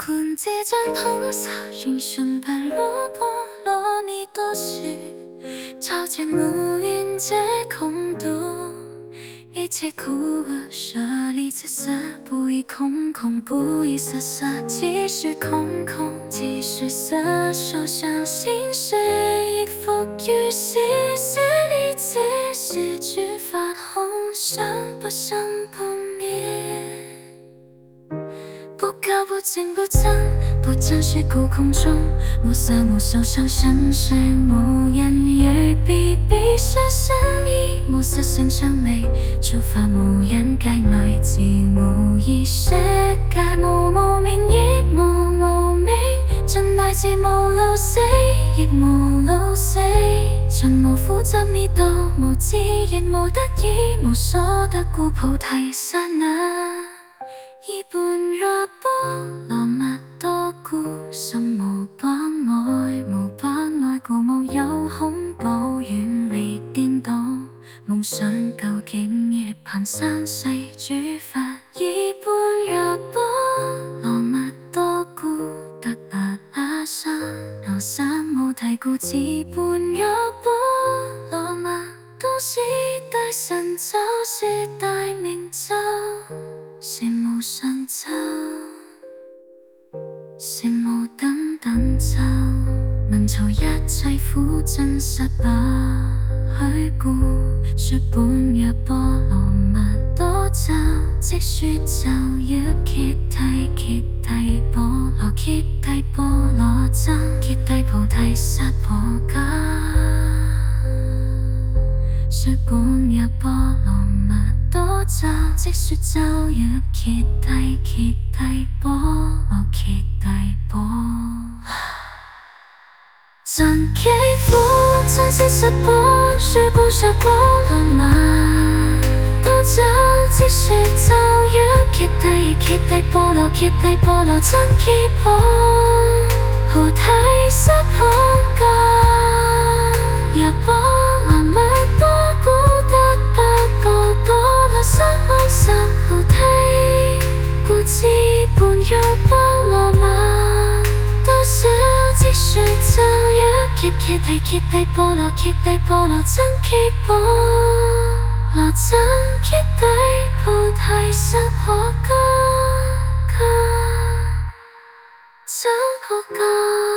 混这张红纱，云顺般落魄落你多时，照见暮云皆空洞。一切苦厄舍离此色，不以空空，不以色色，即是空空，即是色，手相心事，亦复于世，是离此时，只发红生不生不灭。不高不静不增，不增是故空中，暮色暮受伤生是暮言语，笔笔是深意，暮色生成美，触发暮言界内自暮意识界暮暮明亦暮暮明，真乃自暮老死，亦暮老死，盡無苦執你道，無智亦無得意，無所得故菩提薩那。依般若波羅蜜多故，心無不愛，無不愛故無有恐怖，遠離顛倒，夢想究竟涅槃三世主法。依般若波羅蜜多故，得阿薩那三無提故，自般若波羅蜜多是大神咒，是大明咒，是無上咒，是無等等咒，能酬一切苦真實不虛故。說般若波羅蜜多咒，即說咒要揭諦揭諦波羅揭諦波羅僧揭諦菩提薩婆跏。說般若波羅蜜多咒，即說咒要揭諦揭諦波羅揭諦波。真祈福真是實波，說般若波羅蜜多咒，即說咒要揭諦揭諦波羅揭諦波羅僧揭波菩提薩婆跏。若波羅蜜多故，得百個波羅僧阿薩菩提，故知般若波羅蜜多咒，即說咒要揭諦揭諦波羅揭諦波羅僧揭波羅僧揭諦菩提薩婆跏。